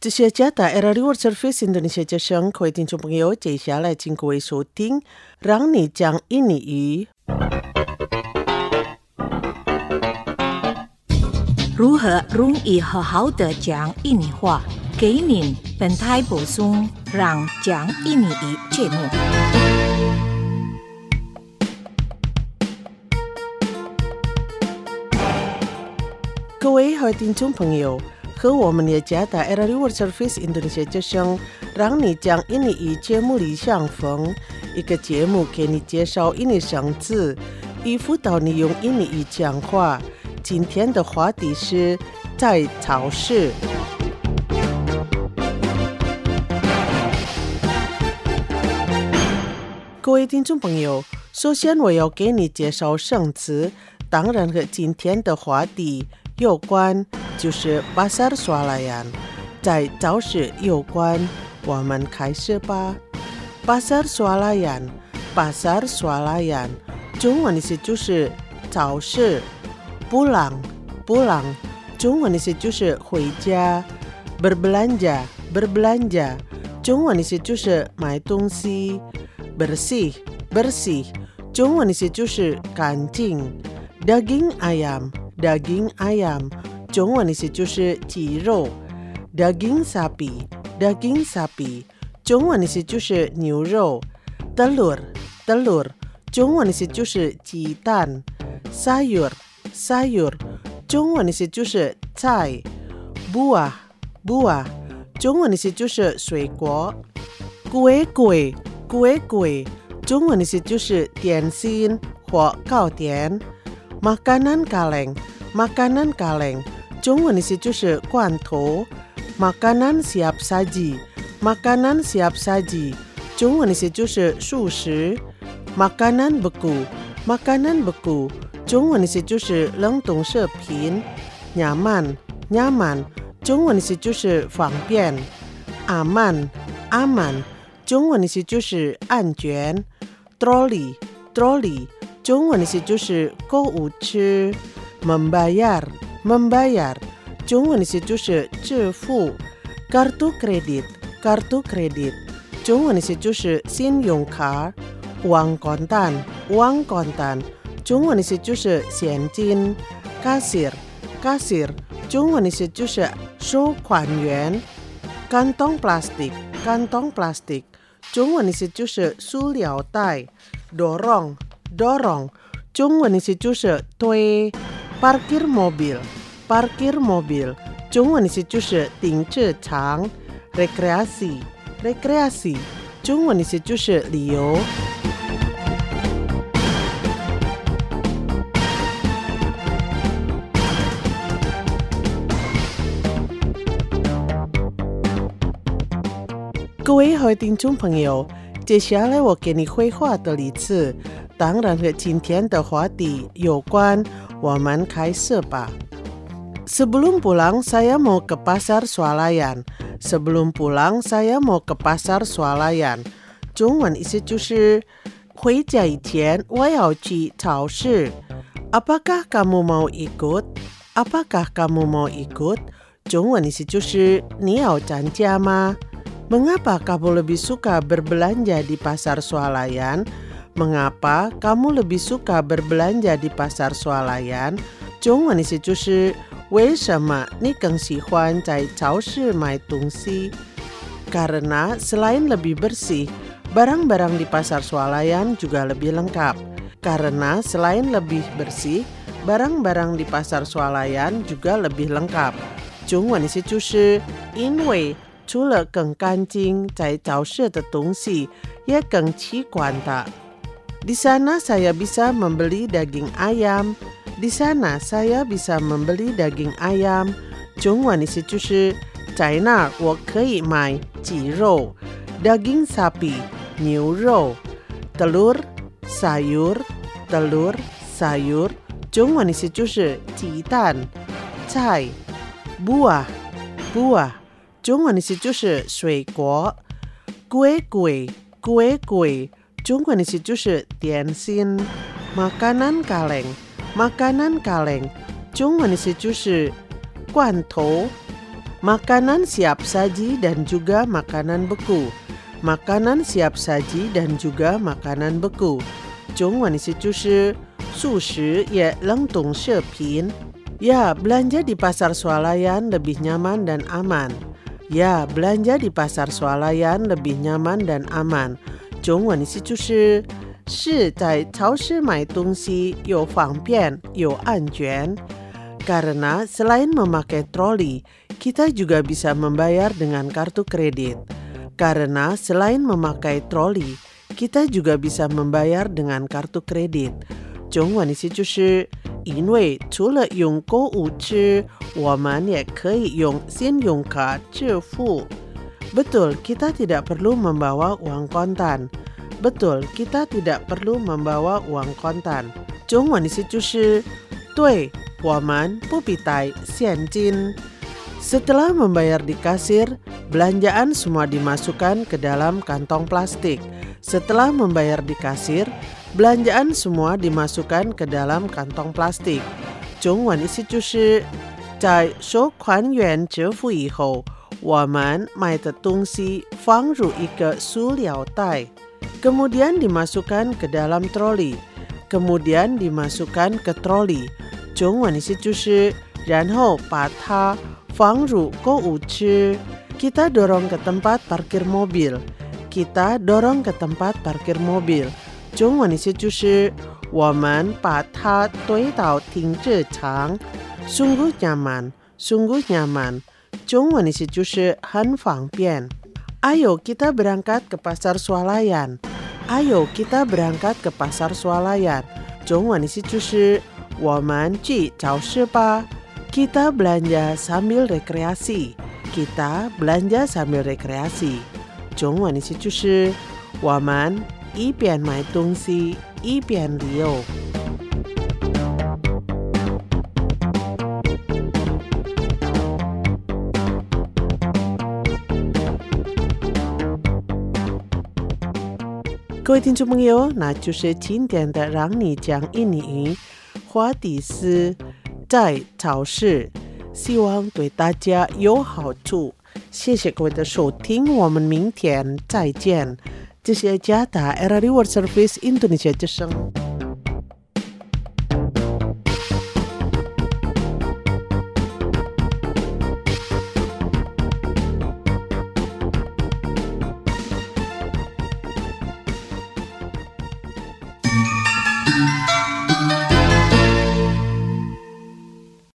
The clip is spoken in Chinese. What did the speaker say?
这些家大 Era Reward Service Indonesia 之声，各位听众朋友，接下来请各位收听，让你讲印尼语。 如何容易好好的讲印尼话？给您本台补充让讲印尼语节目。 各位好听众朋友，和我们的家大 Era Reward Service Indonesia 之声，让你讲印尼语节目里相逢，一个节目给你介绍印尼生字，以辅导你用印尼语讲话。今天的话题是在超市。各位听众朋友，首先我要给你介绍生词，当然和今天的话题有关，就是 Pasar Swalayan， 在超市有关，我们开始吧。Pasar Swalayan， Pasar Swalayan， 中文意思就是超市。pulang， 中文意思就是回家。berbelanja， 中文意思就是买东西。bersih， 中文意思就是干净。daging ayam， 中文意思就是鸡肉。daging sapi， 中文意思就是牛肉。telur， 中文意思就是鸡蛋。sayur， 中文意思就是菜。buah， 中文意思就是水果。kue， 中文意思就是点心或糕点。makanan kaleng， 中文意思就是罐头。makanan siap saji， 中文意思就是素食。makanan beku， 中文意思就是冷冻食品。nyaman， 中文意思就是方便。aman， 中文意思就是安全。trolley， 中文意思就是购物车。membayar， 中文意思就是支付。kartu kredit， 中文意思就是信用卡。uang kontan，中文意思就是现金。kasir， 中文意思就是收款员。kantong plastik， 中文意思就是塑料袋。dorong， 中文意思就是推。parkir mobil， 中文意思就是停车场。rekreasi， 中文意思就是旅游。各位好听众朋友，接下来我给你绘画的例子，当然和今天的话题有关，我们开始吧。Sebelum pulang saya mau ke Pasar Swalayan， 中文意思就是回家以前我要去超市。Apakah kamu mau ikut？ 中文意思就是你要参加吗？Mengapa kamu lebih suka berbelanja di Pasar Swalayan？ 中文意思就是为什么你更喜欢在超市买东西？ Karena selain lebih bersih, barang-barang di Pasar Swalayan juga lebih lengkap. Karena selain lebih bersih, barang-barang di Pasar Swalayan juga lebih lengkap. 中文意思就是因为除了更干净，在超市的东西也更齐全的。Di sana saya bisa membeli daging ayam。 中文意思就是在那儿我可以买鸡肉。daging sapi， 牛肉。telur sayur， 中文意思就是鸡蛋。菜 buah， 中文意思就是水果。kue， 中文意思就是点心。makanan kaleng， 中文意思就是罐头。 Makanan siap saji dan juga makanan beku. Makanan siap saji dan juga makanan beku. 中文意思就是素食也冷冻食品。Ya, belanja di pasar swalayan lebih nyaman dan aman. Ya, belanja di pasar swalayan lebih nyaman dan aman. 中文意思就是是在超市买东西又方便又安全。Karena selain memakai troli, kita juga bisa membayar dengan kartu kredit. Karena selain memakai troli, kita juga bisa membayar dengan kartu kredit. 中文意思就是因为除了用购物车，我们也可以用信用卡支付。Betul, kita tidak perlu membawa uang kontan. Betul, kita tidak perlu membawa uang kontan. 中文意思就是对，我们不必带现金。Setelah membayar di kasir, belanjaan semua dimasukkan ke dalam kantong plastik. Setelah membayar di kasir, belanjaan semua dimasukkan ke dalam kantong plastik. 中文意思就是在收款员支付以后，我们买的东西放入一个塑料袋， kemudian dimasukkan ke dalam troli. Kemudian dimasukkan ke troli. 中文意思就是然后把它放入购物车。 Kita dorong ke tempat parkir mobil. Kita dorong ke tempat parkir mobil. 中文意思就是我们把它推到停车场。 Sungguh nyaman, sungguh nyaman. 中文意思就是很方便。 Ayo kita berangkat ke pasar swalayan. Ayo kita berangkat ke pasar swalayan. 中文意思就是我们去超市吧。 Kita belanja sambil rekreasi. Kita belanja sambil rekreasi. 中文意思就是我们一边买东西一边旅游。各位听众朋友，那就是今天的让你讲印尼语，话题是在超市，希望对大家有好处。谢谢各位的收听，我们明天再见。这是Jata Era Reward Service Indonesia 之声。